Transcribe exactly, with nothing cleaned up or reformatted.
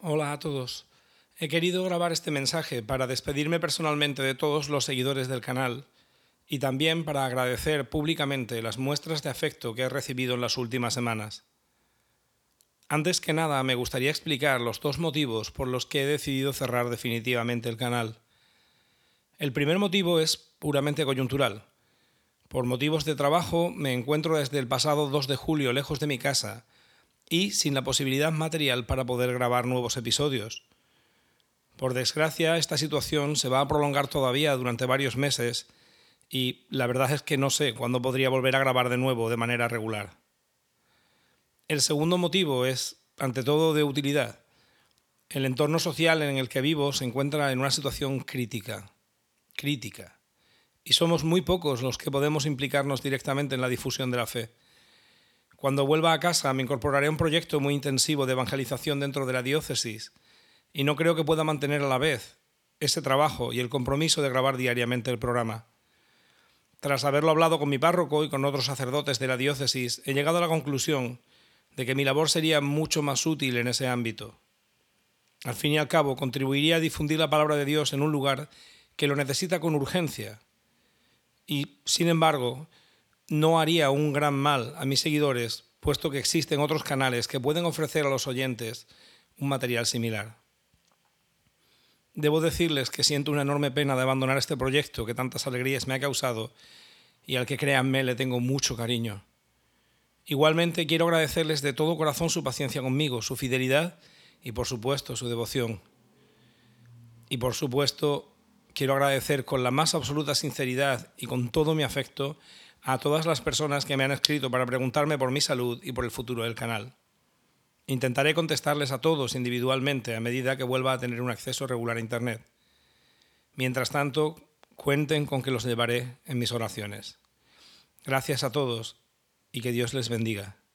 Hola a todos. He querido grabar este mensaje para despedirme personalmente de todos los seguidores del canal y también para agradecer públicamente las muestras de afecto que he recibido en las últimas semanas. Antes que nada, me gustaría explicar los dos motivos por los que he decidido cerrar definitivamente el canal. El primer motivo es puramente coyuntural. Por motivos de trabajo, me encuentro desde el pasado dos de julio lejos de mi casa y sin la posibilidad material para poder grabar nuevos episodios. Por desgracia, esta situación se va a prolongar todavía durante varios meses y la verdad es que no sé cuándo podría volver a grabar de nuevo de manera regular. El segundo motivo es, ante todo, de utilidad. El entorno social en el que vivo se encuentra en una situación crítica. Crítica. Y somos muy pocos los que podemos implicarnos directamente en la difusión de la fe. Cuando vuelva a casa me incorporaré a un proyecto muy intensivo de evangelización dentro de la diócesis y no creo que pueda mantener a la vez ese trabajo y el compromiso de grabar diariamente el programa. Tras haberlo hablado con mi párroco y con otros sacerdotes de la diócesis, he llegado a la conclusión de que mi labor sería mucho más útil en ese ámbito. Al fin y al cabo, contribuiría a difundir la palabra de Dios en un lugar que lo necesita con urgencia y, sin embargo, no haría un gran mal a mis seguidores, puesto que existen otros canales que pueden ofrecer a los oyentes un material similar. Debo decirles que siento una enorme pena de abandonar este proyecto que tantas alegrías me ha causado y al que, créanme, le tengo mucho cariño. Igualmente quiero agradecerles de todo corazón su paciencia conmigo, su fidelidad y, por supuesto, su devoción. Y, por supuesto, quiero agradecer con la más absoluta sinceridad y con todo mi afecto a todas las personas que me han escrito para preguntarme por mi salud y por el futuro del canal. Intentaré contestarles a todos individualmente a medida que vuelva a tener un acceso regular a Internet. Mientras tanto, cuenten con que los llevaré en mis oraciones. Gracias a todos y que Dios les bendiga.